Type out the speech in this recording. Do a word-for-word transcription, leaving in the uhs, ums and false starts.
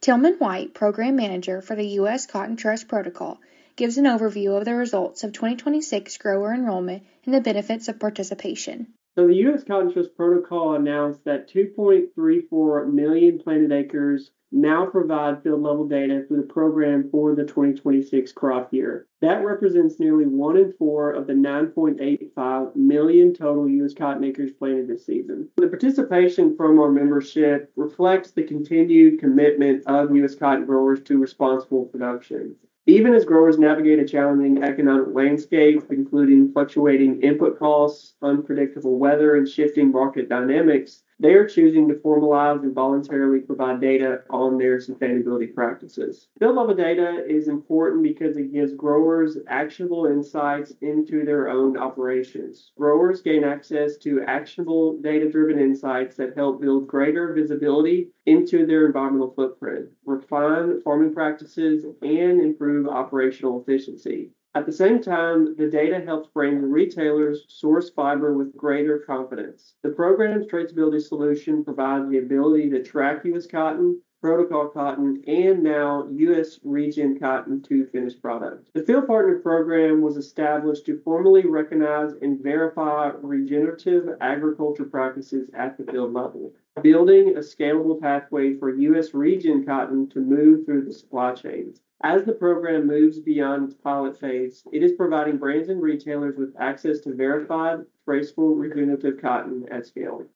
Tillman White, Program Manager for the U S Cotton Trust Protocol, gives an overview of the results of twenty twenty-six grower enrollment and the benefits of participation. So the U S Cotton Trust Protocol announced that two point three four million planted acres now provide field-level data through the program for the twenty twenty-six crop year. That represents nearly one in four of the nine point eight five million total U S cotton acres planted this season. The participation from our membership reflects the continued commitment of U S cotton growers to responsible production. Even as growers navigate a challenging economic landscape, including fluctuating input costs, unpredictable weather, and shifting market dynamics, they are choosing to formalize and voluntarily provide data on their sustainability practices. Field-level data is important because it gives growers actionable insights into their own operations. Growers gain access to actionable data-driven insights that help build greater visibility into their environmental footprint, refine farming practices, and improve operational efficiency. At the same time, the data helps brand retailers source fiber with greater confidence. The program's traceability solution provides the ability to track U S cotton, protocol cotton, and now U S region cotton to finished product. The Field Partner Program was established to formally recognize and verify regenerative agriculture practices at the field level, building a scalable pathway for U S region cotton to move through the supply chains. As the program moves beyond its pilot phase, it is providing brands and retailers with access to verified, traceable regenerative cotton at scale.